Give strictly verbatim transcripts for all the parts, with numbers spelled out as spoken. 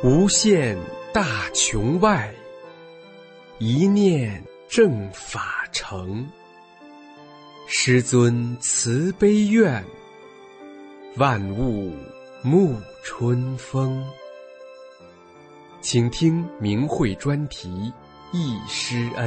无限大穹外，一念正法成。师尊慈悲愿，万物沐春风。请听明慧专题《忆师恩》。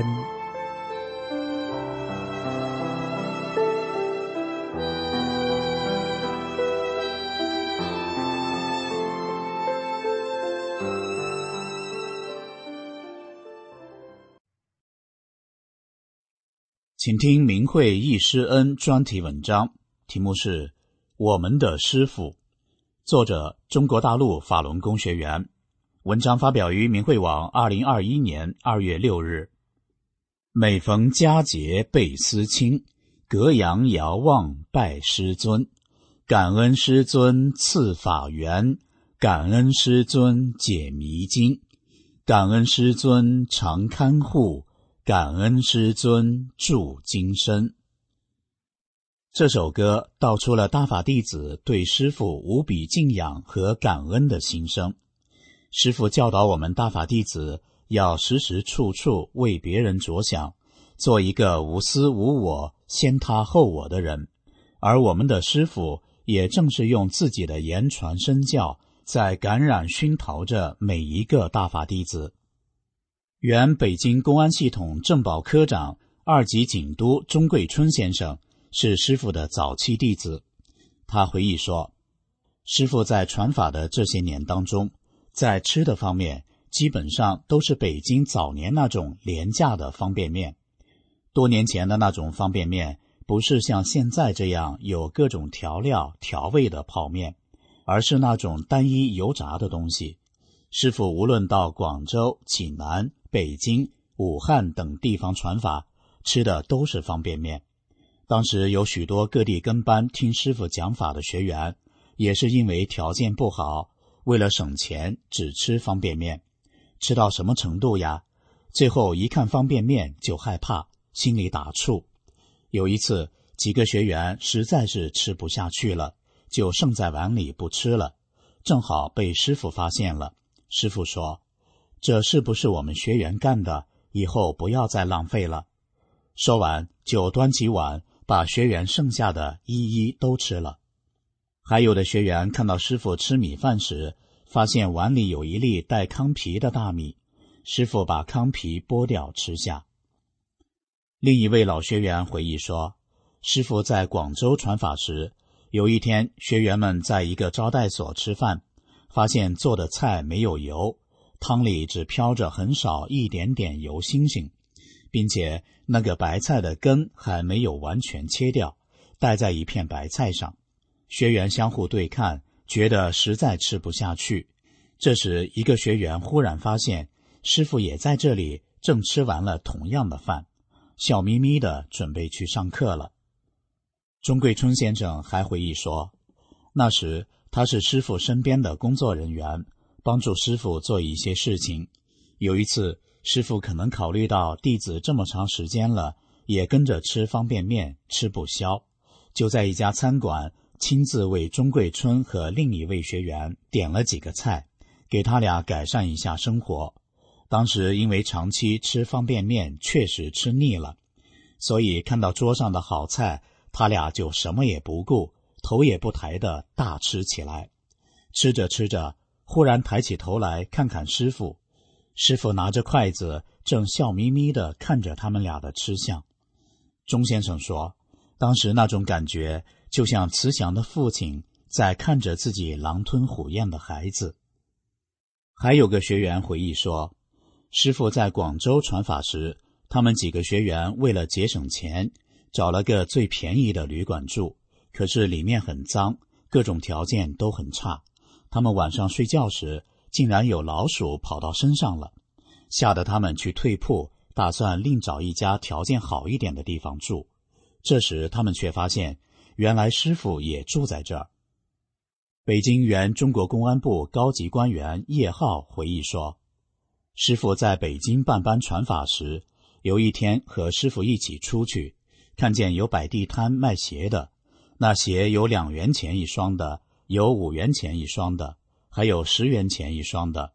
请听明慧忆师恩专题文章，题目是《我们的师父》，作者中国大陆法轮功学员。文章发表于明慧网二零二一年二月六日。每逢佳节倍思亲，隔阳遥望拜师尊。感恩师尊赐法缘，感恩师尊解迷津，感恩师尊常看护，感恩师尊助今生。这首歌道出了大法弟子对师父无比敬仰和感恩的心声。师父教导我们大法弟子要时时处处为别人着想，做一个无私无我、先他后我的人。而我们的师父也正是用自己的言传身教，在感染熏陶着每一个大法弟子。原北京公安系统政保科长、二级警督钟贵春先生是师父的早期弟子。他回忆说，师父在传法的这些年当中，在吃的方面基本上都是北京早年那种廉价的方便面。多年前的那种方便面不是像现在这样有各种调料调味的泡面，而是那种单一油炸的东西。师父无论到广州、济南、北京、武汉等地方传法，吃的都是方便面。当时有许多各地跟班听师父讲法的学员，也是因为条件不好，为了省钱只吃方便面。吃到什么程度呀？最后一看方便面就害怕，心里打怵。有一次几个学员实在是吃不下去了，就剩在碗里不吃了，正好被师父发现了。师父说，这是不是我们学员干的？以后不要再浪费了。说完就端起碗把学员剩下的一一都吃了。还有的学员看到师父吃米饭时，发现碗里有一粒带糠皮的大米，师父把糠皮剥掉吃下。另一位老学员回忆说，师父在广州传法时，有一天学员们在一个招待所吃饭，发现做的菜没有油，汤里只飘着很少一点点油星星，并且那个白菜的根还没有完全切掉，带在一片白菜上。学员相互对看，觉得实在吃不下去。这时一个学员忽然发现师父也在这里，正吃完了同样的饭，笑眯眯地准备去上课了。钟贵春先生还回忆说，那时他是师父身边的工作人员，帮助师父做一些事情。有一次师父可能考虑到弟子这么长时间了，也跟着吃方便面吃不消，就在一家餐馆亲自为钟贵春和另一位学员点了几个菜，给他俩改善一下生活。当时因为长期吃方便面确实吃腻了，所以看到桌上的好菜，他俩就什么也不顾，头也不抬地大吃起来。吃着吃着，忽然抬起头来看看师父，师父拿着筷子正笑眯眯地看着他们俩的吃相。钟先生说，当时那种感觉就像慈祥的父亲在看着自己狼吞虎咽的孩子。还有个学员回忆说，师父在广州传法时，他们几个学员为了节省钱，找了个最便宜的旅馆住，可是里面很脏，各种条件都很差。他们晚上睡觉时，竟然有老鼠跑到身上了，吓得他们去退铺，打算另找一家条件好一点的地方住。这时他们却发现，原来师父也住在这儿。北京原中国公安部高级官员叶浩回忆说，师父在北京办班传法时，有一天和师父一起出去，看见有摆地摊卖鞋的，那鞋有两元钱一双的，有五元钱一双的，还有十元钱一双的。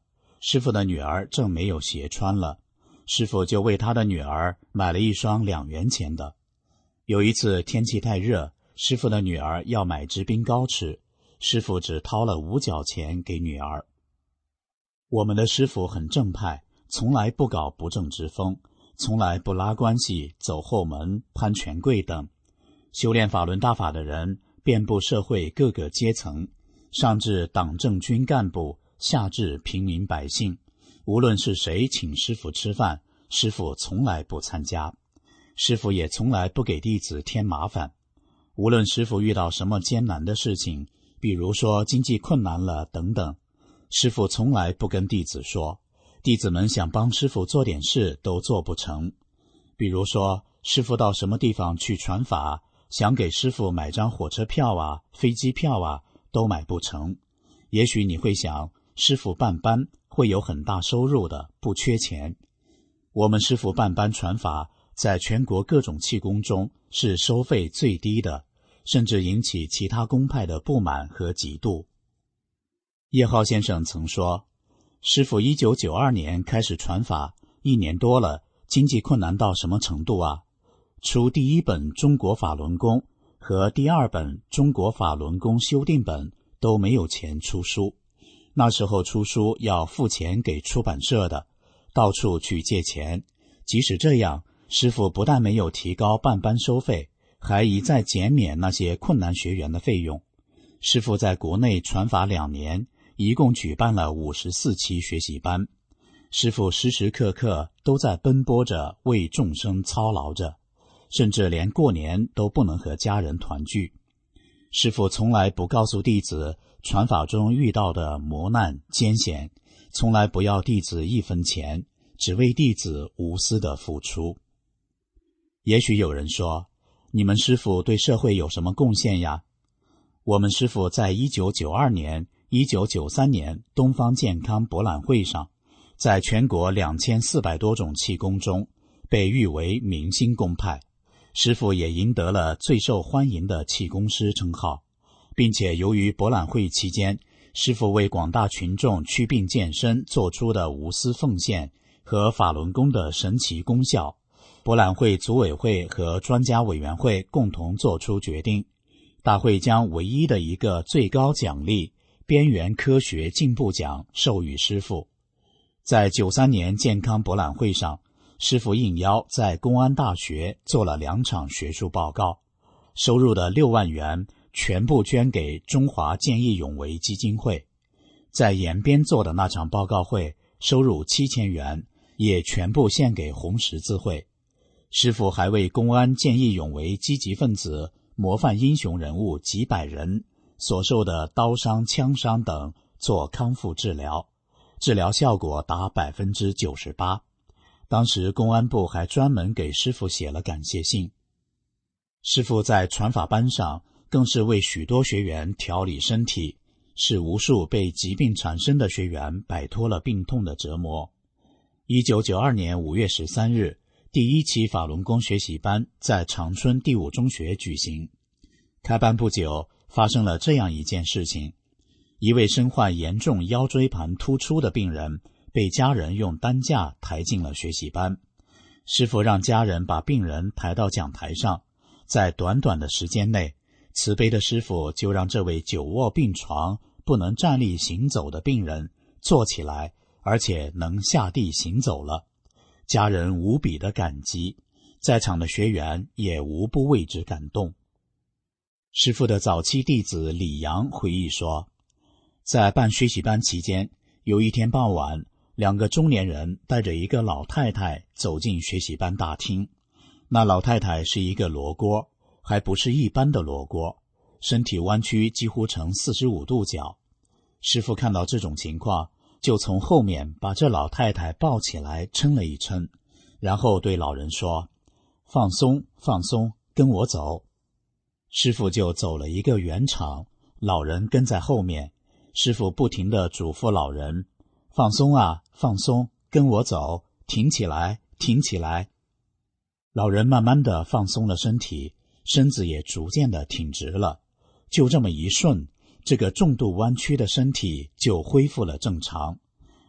师傅的女儿正没有鞋穿了，师傅就为他的女儿买了一双两元钱的。有一次天气太热，师傅的女儿要买支冰糕吃，师傅只掏了五角钱给女儿。我们的师傅很正派，从来不搞不正之风，从来不拉关系、走后门、攀权贵等。修炼法轮大法的人遍布社会各个阶层，上至党政军干部，下至平民百姓，无论是谁请师傅吃饭，师傅从来不参加。师傅也从来不给弟子添麻烦。无论师傅遇到什么艰难的事情，比如说经济困难了等等，师傅从来不跟弟子说，弟子们想帮师傅做点事都做不成。比如说师傅到什么地方去传法，想给师傅买张火车票啊、飞机票啊，都买不成。也许你会想，师傅办班会有很大收入的，不缺钱。我们师傅办班传法，在全国各种气功中是收费最低的，甚至引起其他宗派的不满和嫉妒。叶浩先生曾说，师傅一九九二年开始传法，一年多了，经济困难到什么程度啊？出第一本中国法轮功和第二本中国法轮功修订本都没有钱出书。那时候出书要付钱给出版社的，到处去借钱。即使这样，师父不但没有提高办班收费，还一再减免那些困难学员的费用。师父在国内传法两年，一共举办了五十四期学习班。师父时时刻刻都在奔波着，为众生操劳着，甚至连过年都不能和家人团聚。师父从来不告诉弟子传法中遇到的磨难艰险，从来不要弟子一分钱，只为弟子无私的付出。也许有人说，你们师父对社会有什么贡献呀？我们师父在一九九二年、一九九三年东方健康博览会上，在全国两千四百多种气功中被誉为明星功派。师父也赢得了最受欢迎的气功师称号，并且由于博览会期间师父为广大群众祛病健身做出的无私奉献和法轮功的神奇功效，博览会组委会和专家委员会共同作出决定，大会将唯一的一个最高奖励边缘科学进步奖授予师父。在九三年健康博览会上，师父应邀在公安大学做了两场学术报告，收入的六万元全部捐给中华见义勇为基金会。在延边做的那场报告会，收入七千元，也全部献给红十字会。师父还为公安见义勇为积极分子、模范英雄人物几百人所受的刀伤、枪伤等做康复治疗，治疗效果达 百分之九十八。当时公安部还专门给师父写了感谢信。师父在传法班上更是为许多学员调理身体，使无数被疾病缠身的学员摆脱了病痛的折磨。一九九二年五月十三日，第一期法轮功学习班在长春第五中学举行。开班不久，发生了这样一件事情：一位身患严重腰椎盘突出的病人被家人用担架抬进了学习班。师父让家人把病人抬到讲台上，在短短的时间内，慈悲的师父就让这位久卧病床不能站立行走的病人坐起来，而且能下地行走了。家人无比的感激，在场的学员也无不为之感动。师父的早期弟子李阳回忆说，在办学习班期间，有一天傍晚，两个中年人带着一个老太太走进学习班大厅。那老太太是一个罗锅，还不是一般的罗锅，身体弯曲几乎呈四十五度角。师父看到这种情况，就从后面把这老太太抱起来撑了一撑，然后对老人说：“放松，放松，跟我走。”师父就走了一个圆场，老人跟在后面。师父不停地嘱咐老人：“放松啊，放松，跟我走，挺起来，挺起来。”老人慢慢地放松了身体，身子也逐渐地挺直了。就这么一瞬，这个重度弯曲的身体就恢复了正常。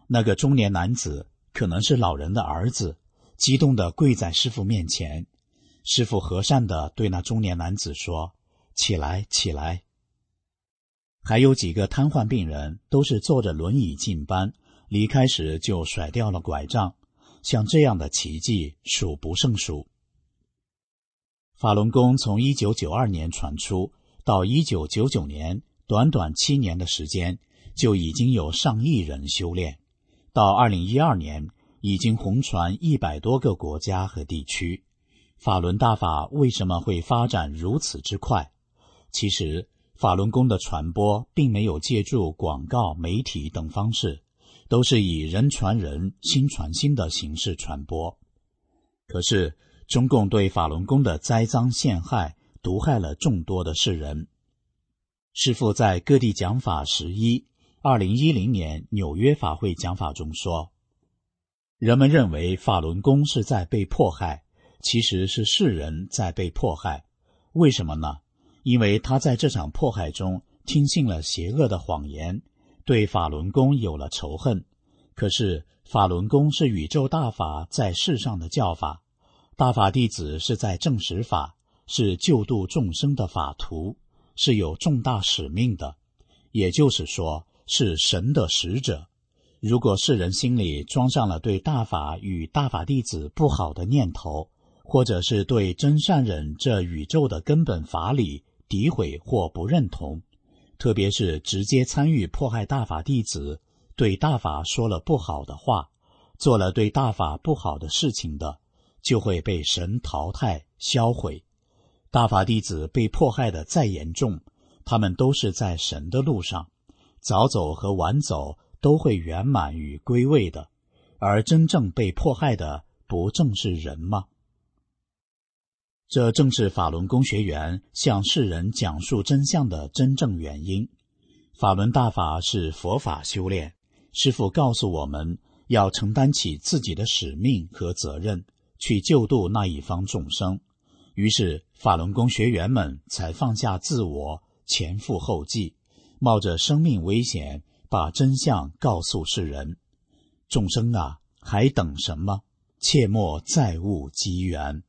那个中年男子可能是老人的儿子，激动地跪在师父面前。师父和善地对那中年男子说：“起来，起来。”还有几个瘫痪病人都是坐着轮椅进班，离开时就甩掉了拐杖，像这样的奇迹数不胜数。法轮功从一九九二年传出到一九九九年，短短七年的时间，就已经有上亿人修炼。到二零一二年，已经红传一百多个国家和地区。法轮大法为什么会发展如此之快？其实，法轮功的传播并没有借助广告、媒体等方式，都是以人传人、心传心的形式传播。可是，中共对法轮功的栽赃陷害，毒害了众多的世人。师父在各地讲法十一，二零一零年纽约法会讲法中说，人们认为法轮功是在被迫害，其实是世人在被迫害。为什么呢？因为他在这场迫害中听信了邪恶的谎言，对法轮功有了仇恨。可是法轮功是宇宙大法在世上的教法，大法弟子是在证实法，是救度众生的法途，是有重大使命的，也就是说是神的使者。如果世人心里装上了对大法与大法弟子不好的念头，或者是对真善忍这宇宙的根本法理诋毁或不认同，特别是直接参与迫害大法弟子，对大法说了不好的话，做了对大法不好的事情的，就会被神淘汰销毁。大法弟子被迫害的再严重，他们都是在神的路上，早走和晚走都会圆满与归位的，而真正被迫害的不正是人吗？这正是法轮功学员向世人讲述真相的真正原因。法轮大法是佛法修炼，师父告诉我们要承担起自己的使命和责任，去救度那一方众生。于是法轮功学员们才放下自我，前赴后继，冒着生命危险把真相告诉世人。众生啊，还等什么？切莫再误机缘。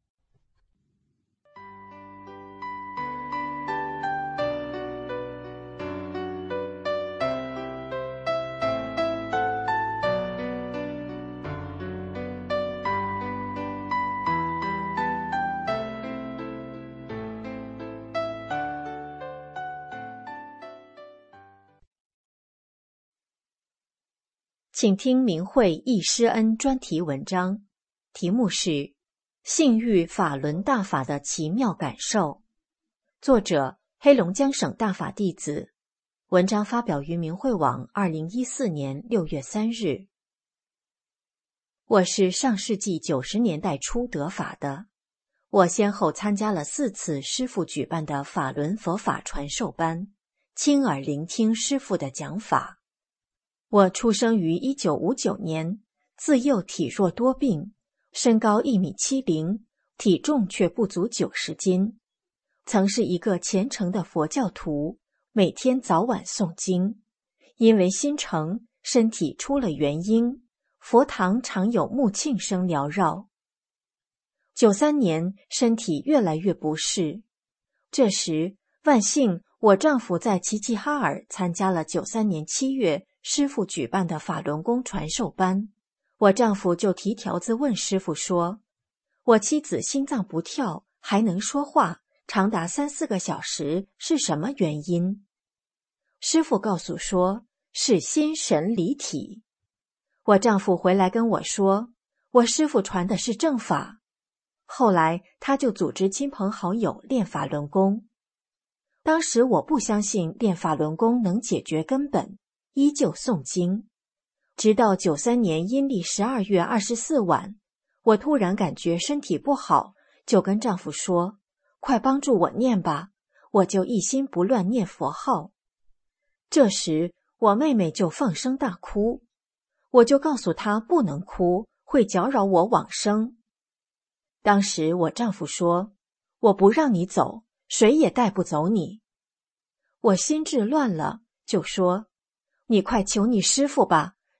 请听明慧易师恩专题文章，题目是《信遇法轮大法的奇妙感受》，作者黑龙江省大法弟子，文章发表于明慧网二零一四年六月三日。我是上世纪九十年代初得法的，我先后参加了四次师父举办的法轮佛法传授班，亲耳聆听师父的讲法。我出生于一九五九年，自幼体弱多病，身高一米七零，体重却不足九十斤。曾是一个虔诚的佛教徒，每天早晚诵经。因为心诚，身体出了原因，佛堂常有穆庆声缭绕。九三年，身体越来越不适。这时，万幸我丈夫在齐齐哈尔参加了九三年七月师父举办的法轮功传授班，我丈夫就提条子问师父说，我妻子心脏不跳，还能说话，长达三四个小时，是什么原因？师父告诉说，是心神离体。我丈夫回来跟我说，我师父传的是正法。后来他就组织亲朋好友练法轮功。当时我不相信练法轮功能解决根本，依旧诵经。直到九三年阴历十二月二十四晚，我突然感觉身体不好，就跟丈夫说，快帮助我念吧，我就一心不乱念佛号。这时我妹妹就放声大哭，我就告诉她不能哭，会搅扰我往生。当时我丈夫说，我不让你走，谁也带不走你。我心智乱了，就说，你快求你师父吧，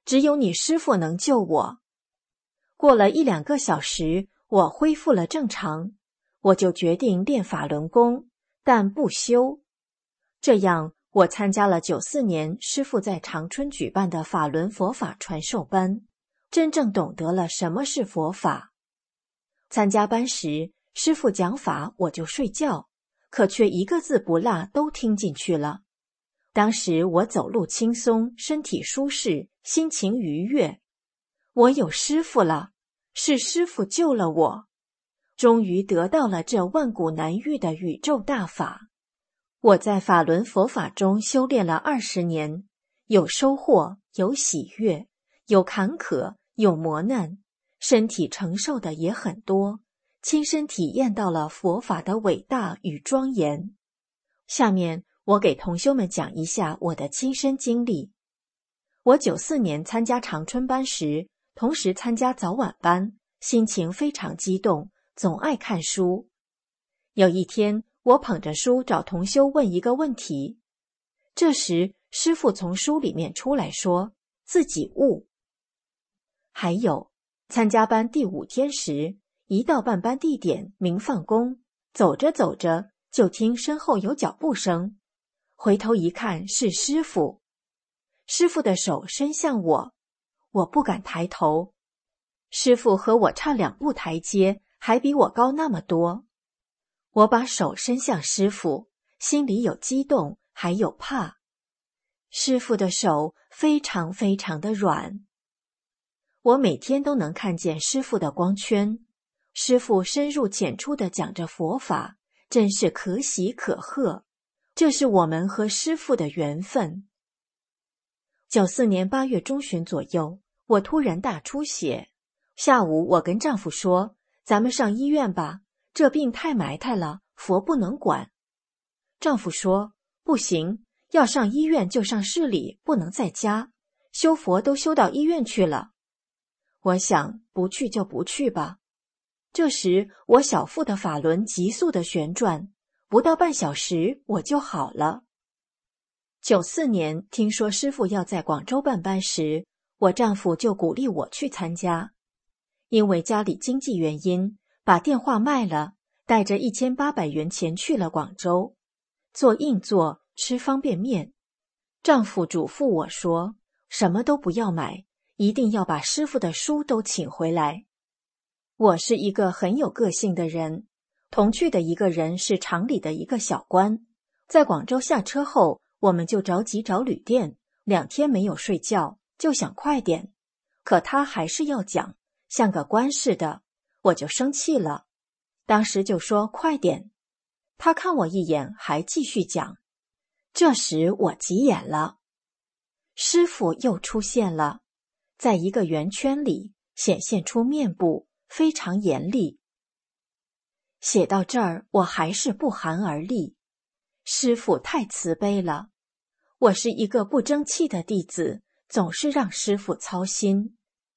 只有你师父能救我。过了一两个小时，我恢复了正常，我就决定练法轮功，但不修。这样，我参加了九四年师父在长春举办的法轮佛法传授班，真正懂得了什么是佛法。参加班时，师父讲法我就睡觉，可却一个字不落都听进去了。当时我走路轻松，身体舒适，心情愉悦。我有师父了，是师父救了我，终于得到了这万古难遇的宇宙大法。我在法轮佛法中修炼了二十年，有收获，有喜悦，有坎坷，有磨难，身体承受的也很多，亲身体验到了佛法的伟大与庄严。下面我给同修们讲一下我的亲身经历。我九四年参加长春班时，同时参加早晚班，心情非常激动，总爱看书。有一天，我捧着书找同修问一个问题，这时师父从书里面出来说自己悟。还有参加班第五天时，一到办班地点明放宫，走着走着就听身后有脚步声，回头一看是师父。师父的手伸向我，我不敢抬头。师父和我差两步台阶，还比我高那么多。我把手伸向师父，心里有激动，还有怕。师父的手非常非常的软。我每天都能看见师父的光圈，师父深入浅出地讲着佛法，真是可喜可贺。这是我们和师父的缘分。九四年八月中旬左右，我突然大出血。下午我跟丈夫说，咱们上医院吧，这病太埋汰了，佛不能管。丈夫说，不行，要上医院就上市里，不能在家，修佛都修到医院去了。我想，不去就不去吧。这时我小腹的法轮急速的旋转，不到半小时我就好了。九四年听说师父要在广州办班时，我丈夫就鼓励我去参加。因为家里经济原因，把电话卖了，带着一千八百元钱去了广州，做硬座，吃方便面。丈夫嘱咐我说，什么都不要买，一定要把师父的书都请回来。我是一个很有个性的人，同去的一个人是厂里的一个小官。在广州下车后，我们就着急找旅店，两天没有睡觉，就想快点。可他还是要讲，像个官似的，我就生气了。当时就说快点，他看我一眼，还继续讲。这时我急眼了，师父又出现了，在一个圆圈里显现出面部，非常严厉。写到这儿，我还是不寒而栗。师父太慈悲了，我是一个不争气的弟子，总是让师父操心。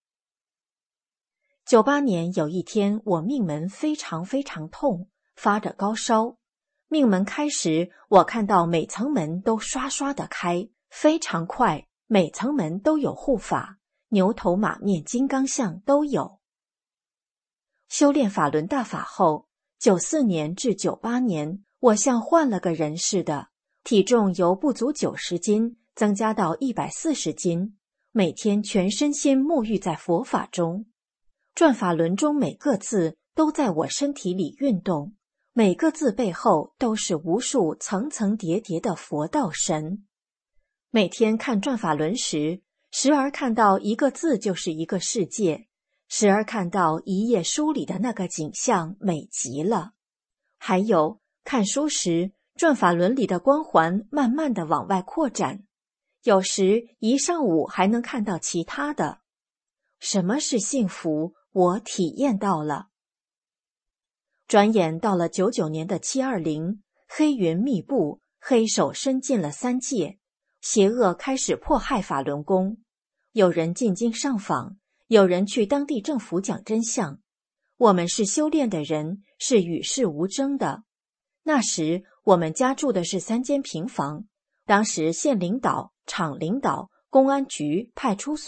九八年有一天，我命门非常非常痛，发着高烧。命门开时，我看到每层门都刷刷的开，非常快，每层门都有护法，牛头马面金刚像都有。修炼法轮大法后，九四年至九八年，我像换了个人似的，体重由不足九十斤增加到一百四十斤，每天全身心沐浴在佛法中。转法轮中每个字都在我身体里运动，每个字背后都是无数层层叠叠的佛道神。每天看转法轮时，时而看到一个字就是一个世界，时而看到一页书里的那个景象，美极了。还有看书时，转法轮里的光环慢慢地往外扩展，有时一上午还能看到其他的。什么是幸福？我体验到了。转眼到了九九年的七二零，黑云密布，黑手伸进了三界，邪恶开始迫害法轮功。有人进京上访，有人去当地政府讲真相。我们是修炼的人，是与世无争的。那时我们家住的是三间平房，当时县领导、厂领导、公安局、派出所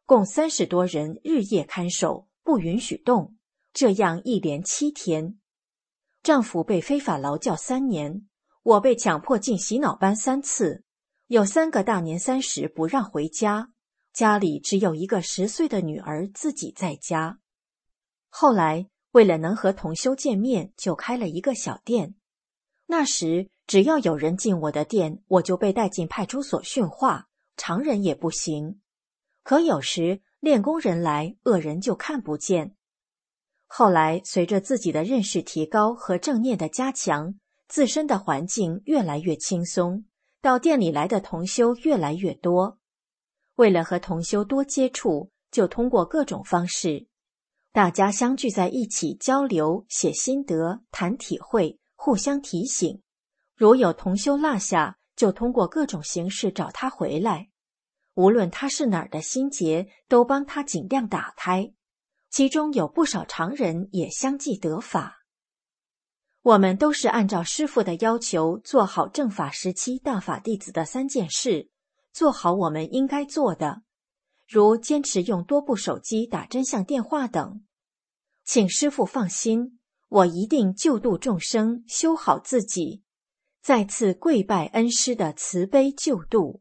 共三十多人日夜看守，不允许动，这样一连七天。丈夫被非法劳教三年，我被强迫进洗脑班三次，有三个大年三十不让回家，家里只有一个十岁的女儿自己在家。后来为了能和同修见面，就开了一个小店。那时只要有人进我的店，我就被带进派出所训话，常人也不行。可有时练功人来，恶人就看不见。后来随着自己的认识提高和正念的加强，自身的环境越来越轻松，到店里来的同修越来越多。为了和同修多接触，就通过各种方式，大家相聚在一起交流，写心得，谈体会，互相提醒。如有同修落下，就通过各种形式找他回来。无论他是哪儿的心结，都帮他尽量打开。其中有不少常人也相继得法。我们都是按照师父的要求，做好正法时期大法弟子的三件事，做好我们应该做的，如坚持用多部手机打真相电话等。请师父放心，我一定救度众生，修好自己。再次跪拜恩师的慈悲救度。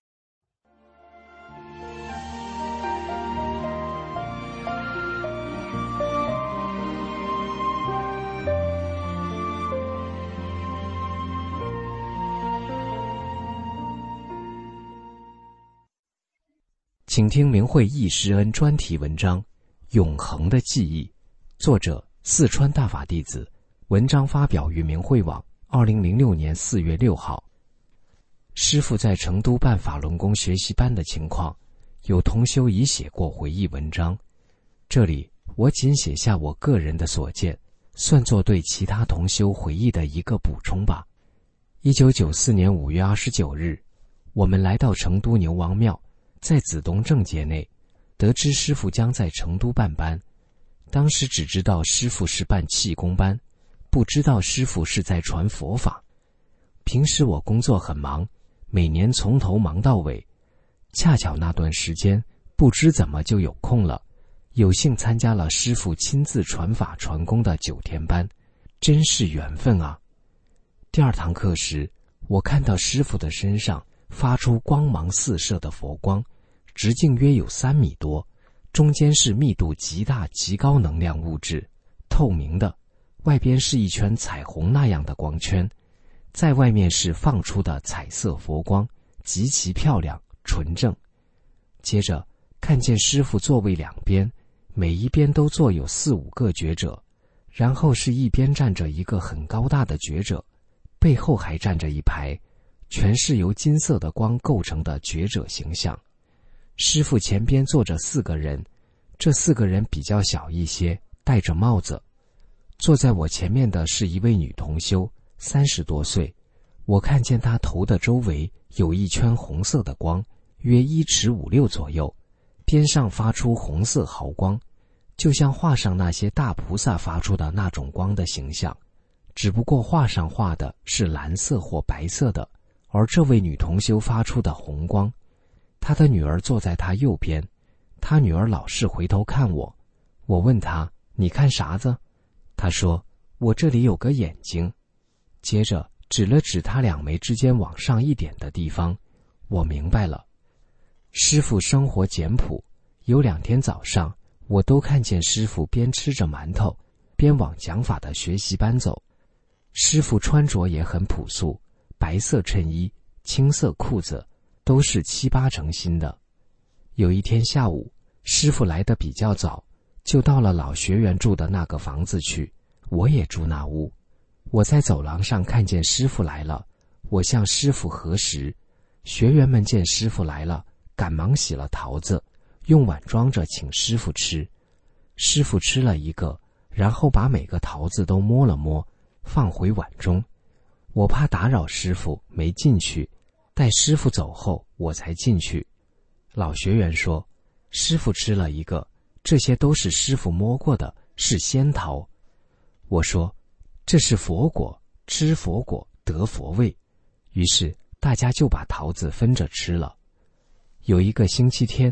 请听明慧忆师恩专题文章《永恒的记忆》，作者四川大法弟子，文章发表于明慧网，二零零六年四月六号。师父在成都办法轮功学习班的情况，有同修已写过回忆文章，这里我仅写下我个人的所见，算作对其他同修回忆的一个补充吧。一九九四年五月二十九日，我们来到成都牛王庙，在子东正节内，得知师父将在成都办班。当时只知道师父是办气功班，不知道师父是在传佛法。平时我工作很忙，每年从头忙到尾，恰巧那段时间不知怎么就有空了，有幸参加了师父亲自传法传功的九天班，真是缘分啊。第二堂课时，我看到师父的身上发出光芒四射的佛光，直径约有三米多，中间是密度极大极高能量物质，透明的，外边是一圈彩虹那样的光圈，在外面是放出的彩色佛光，极其漂亮纯正。接着看见师父座位两边，每一边都坐有四五个觉者，然后是一边站着一个很高大的觉者，背后还站着一排全是由金色的光构成的觉者形象。师父前边坐着四个人，这四个人比较小一些，戴着帽子。坐在我前面的是一位女同修，三十多岁，我看见她头的周围有一圈红色的光，约一尺五六左右，边上发出红色毫光，就像画上那些大菩萨发出的那种光的形象，只不过画上画的是蓝色或白色的，而这位女同修发出的红光。她的女儿坐在她右边，她女儿老是回头看我，我问她，你看啥子？她说，我这里有个眼睛。接着指了指她两眉之间往上一点的地方，我明白了。师父生活简朴，有两天早上，我都看见师父边吃着馒头，边往讲法的学习班走。师父穿着也很朴素，白色衬衣，青色裤子，都是七八成新的。有一天下午，师父来得比较早，就到了老学员住的那个房子去，我也住那屋。我在走廊上看见师父来了，我向师父核实。学员们见师父来了，赶忙洗了桃子，用碗装着请师父吃。师父吃了一个，然后把每个桃子都摸了摸，放回碗中。我怕打扰师父，没进去，待师父走后我才进去。老学员说，师父吃了一个，这些都是师父摸过的，是仙桃。我说，这是佛果，吃佛果得佛味。于是大家就把桃子分着吃了。有一个星期天，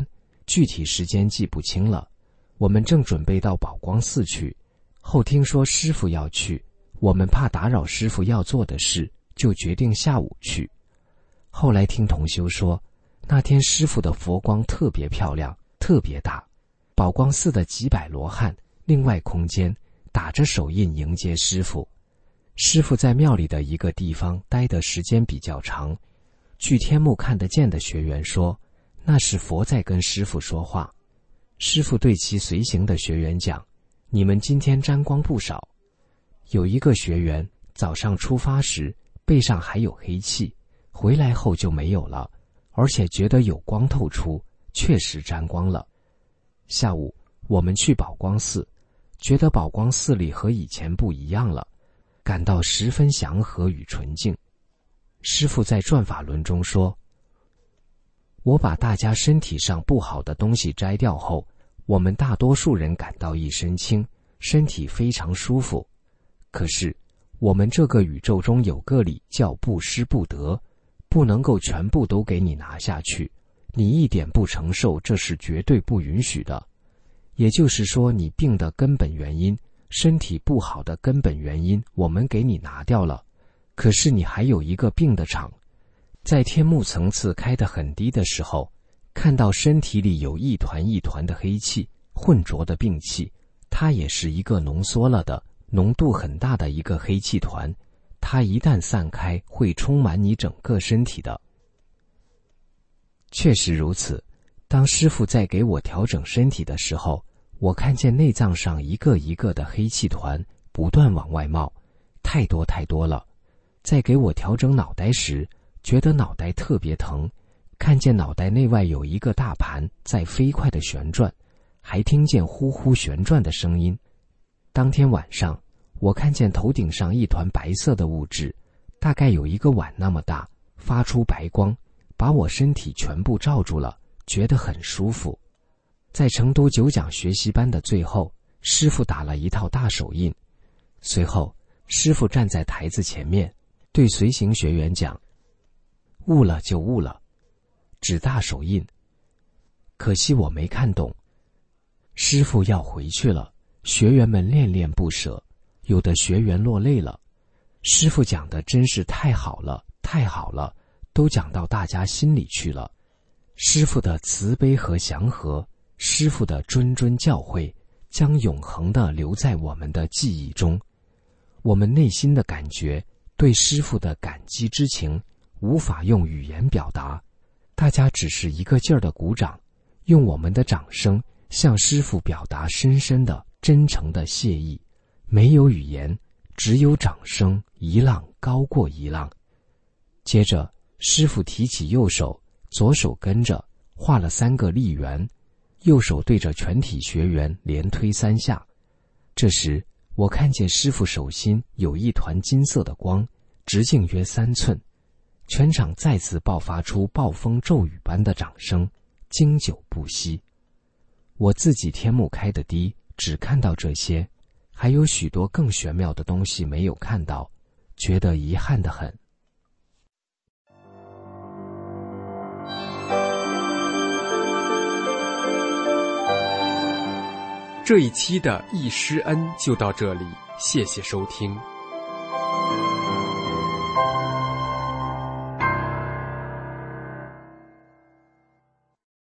具体时间记不清了。我们正准备到宝光寺去，后听说师父要去，我们怕打扰师父要做的事，就决定下午去。后来听同修说，那天师父的佛光特别漂亮，特别大，宝光寺的几百罗汉另外空间打着手印迎接师父。师父在庙里的一个地方待的时间比较长，据天目看得见的学员说，那是佛在跟师父说话。师父对其随行的学员讲，你们今天沾光不少。有一个学员早上出发时背上还有黑气，回来后就没有了，而且觉得有光透出，确实沾光了。下午我们去宝光寺，觉得宝光寺里和以前不一样了，感到十分祥和与纯净。师父在转法轮中说，我把大家身体上不好的东西摘掉后，我们大多数人感到一身轻，身体非常舒服。可是我们这个宇宙中有个理叫不施不得，不能够全部都给你拿下去，你一点不承受，这是绝对不允许的。也就是说，你病的根本原因，身体不好的根本原因，我们给你拿掉了，可是你还有一个病的场。在天目层次开得很低的时候，看到身体里有一团一团的黑气，浑浊的病气，它也是一个浓缩了的浓度很大的一个黑气团，它一旦散开会充满你整个身体的。确实如此，当师父在给我调整身体的时候，我看见内脏上一个一个的黑气团不断往外冒，太多太多了。在给我调整脑袋时，觉得脑袋特别疼，看见脑袋内外有一个大盘在飞快地旋转，还听见呼呼旋转的声音。当天晚上，我看见头顶上一团白色的物质，大概有一个碗那么大，发出白光，把我身体全部罩住了，觉得很舒服。在成都九讲学习班的最后，师父打了一套大手印，随后师父站在台子前面，对随行学员讲，悟了就悟了，指大手印。可惜我没看懂。师父要回去了，学员们恋恋不舍，有的学员落泪了。师父讲的真是太好了，太好了，都讲到大家心里去了。师父的慈悲和祥和，师父的谆谆教诲，将永恒地留在我们的记忆中。我们内心的感觉，对师父的感激之情，无法用语言表达。大家只是一个劲儿的鼓掌，用我们的掌声向师父表达深深的、真诚的谢意。没有语言，只有掌声，一浪高过一浪。接着，师父提起右手，左手跟着画了三个力圆，右手对着全体学员连推三下。这时，我看见师父手心有一团金色的光，直径约三寸。全场再次爆发出暴风骤雨般的掌声，经久不息。我自己天目开得低，只看到这些，还有许多更玄妙的东西没有看到，觉得遗憾得很。 这一期的易师恩就到这里，谢谢收听。